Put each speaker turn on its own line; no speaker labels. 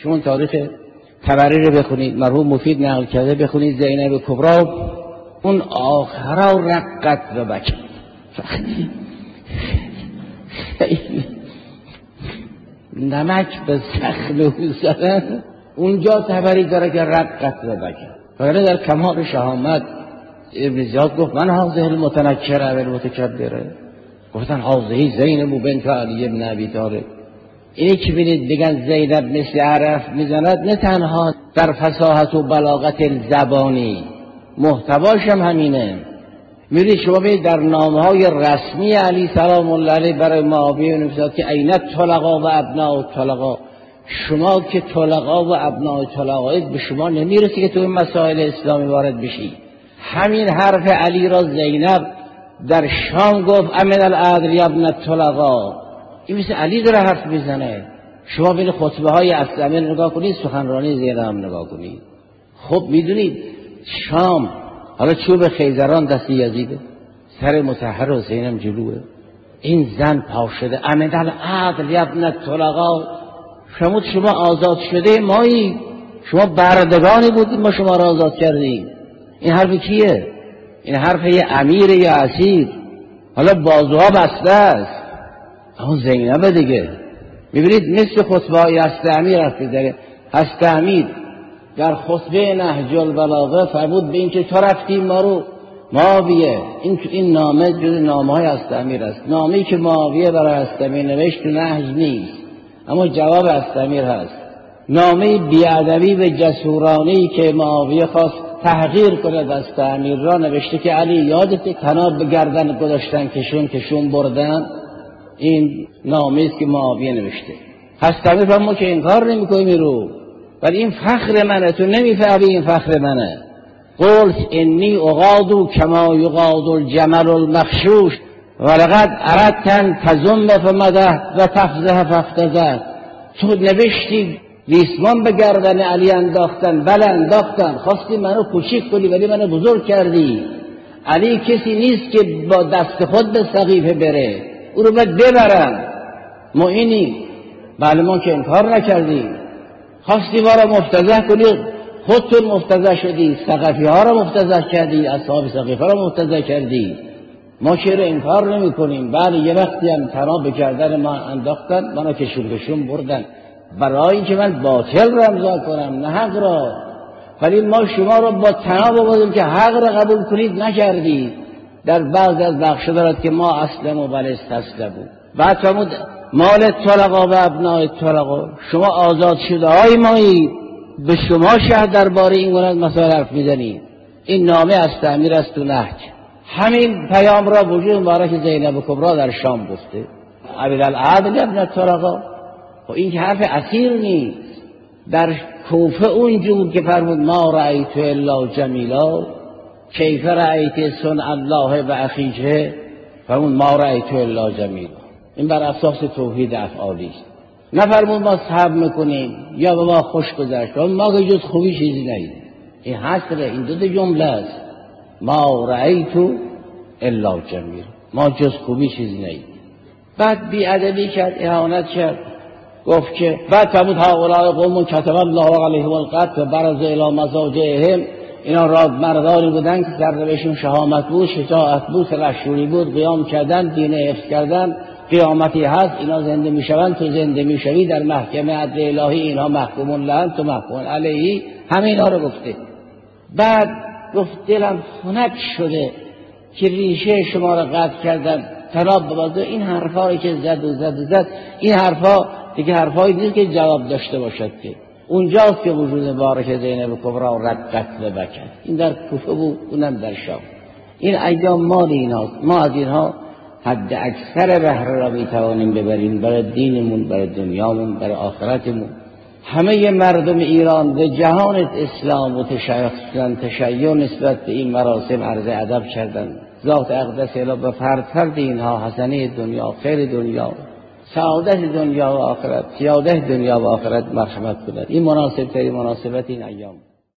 شما تاریخ تبری رو بخونید، مرحوم مفید نقل کرده، بخونید زینب کبری اون آخرا رقت و بکت، نمک به زخم او زدن، اونجا تبری داره که رقت و بکت. ولی در کمال شهامت ابن زیاد گفت من هذه المتنکره و المتکبره، گفتن هذه زینب بنت علی بن ابی طالب. اینی که بینید بگن زینب مثل عرف میزند، نه تنها در فصاحت و بلاغت زبانی، محتواش هم همینه. میرید شما بینید در نامه‌های رسمی علی سلام الله علیه برای معاویه نوشته که عین الطلقاء و ابناء الطلقاء، شما که طلقاء و ابناء طلقاء به شما نمیرسه که تو این مسائل اسلامی وارد بشی. همین حرف علی را زینب در شام گفت امن العدل یا ابن الطلقاء. این مثل علی داره حرف میزنه. شما بین خطبه های اسلمی نگاه کنید، سخنرانی زینب هم نگاه کنید. خب میدونید شام حالا چوب خیزران دست یزیده، سر مطهر حسینم جلوه، این زن پا شده امن العدل یا ابن الطلقاء. شما آزاد شده مایی، شما بردگانی بودید ما شما را آزاد کردیم. این حرف کیه؟ این حرف یه امیر یا اسیر. حالا بازوها بسته است، اما زینب دیگه. میبینید مثل خطبه های هست امیر حرف داره. هست امیر در خطبه نهج البلاغه فرمود به این که تو رفتی ما رو معاویه، این نامه جز نامه های هست امیر است. نامه‌ای که معاویه برای هست امیر نوشت تو نهج نیست، اما جواب هست امیر هست. نامه بیادبی و جسورانه‌ای که معاویه خواست تحقیر کنه دست امیر را نوشته که علی یادت کنار به گردن گذاشتن کشون بردن. این نامه است که معاویه نوشته. هست امیر ما که انکار نمی‌کنیم رو، ولی این فخر منه، تو نمیفهمی این فخر منه. قلت انی اغادو کما یغاد الجمل المخشوش ولقد اردتن تزم فمده و تفزه فافتزه. تو نوشتی ریسمان به گردن علی انداختن، بله انداختن، خواستی منو کوچیک کنی ولی منو بزرگ کردی. علی کسی نیست که با دست خود به سقیفه بره، او رو باید ببرن. ما اینی بله ما که انکار نکردیم. خواستی ما را مفتضح کنی، خودتون مفتضح شدی، سقفی ها را مفتضح کردی، اصحاب سقیفه را مفتضح کردی. ما چرا انکار نمی کنیم؟ بله یه وقتی هم تناب به گردن ما انداختن، منو کشون بردن برای اینکه من باطل را امضا کنم نه حق را. ولی ما شما را با تناب آوردیم که حق را قبول کنید نکردید. در بعض از بخش دارد که ما اسلم و بل استسلموا. بعد فرمود مال طلقاء و ابناء طلقاء، شما آزاد شده های مایی، به شما شهر درباره این گونه مسائل حرف میزنید. این نامه از تعمیر است تو نهج. همین پیام را وجود مبارک زینب کبری در شام گفته ابی العدل ابن الطلقاء. و این که حرف اسیر نیست. در کوفه اونجور که فرمود ما رأیت الا جمیلا کیف رأیت صنع الله و اخیه، فرمود ما رأیت الا جمیلا. این بر اساس توحید افعالی است. نفرمود ما صبر میکنیم یا به ما خوش گذشت، ما که جز خوبی چیزی ندیدیم. این حسره، این دو جمله است. ما رأیت الا جمیلا، ما جز خوبی چیزی ندیدیم. بعد بیادبی کرد، اهانت کرد، گفت که بعد فرمود هؤلاء قوم کتب الله علیهم القتل و برز الی مضاجعهم. اینا راد مردانی بودن که سرنوشتشون شهامت بود، شجاعت بود، سلحشوری بود، قیام کردن، دین حفظ کردن. قیامتی هست، اینا زنده میشوند، تو زنده میشوی، در محکمه عدل الهی اینا محکومون لهن، تو محکومون علیهی. همه اینا رو گفته. بعد گفت دلم خنک شده که ریشه شما را قطع کردن، تناب ببازه. این حرفا رو که زد این حرفا دیگه حرفایی نیست که جواب داشته باشد. که اونجاست که وجود مبارک زینب کبری رقت و بکت. این در کوفه بود، اونم در شام. این ایام مال ایناست. ما از اینها حد اکثر بهره را میتوانیم ببریم برای دینمون، برای دنیامون، برای آخرتمون. همه مردم ایران و جهان اسلام و تشیع نسبت به این مراسم عرض ادب کردند. ذات اقدس الی به فرد اینها حسنه دنیا، خیر دنیا، سعادت دنیا و آخرت، سعادت دنیا و آخرت مرحمت کند. این مناسب ترین مناسبت این ایام.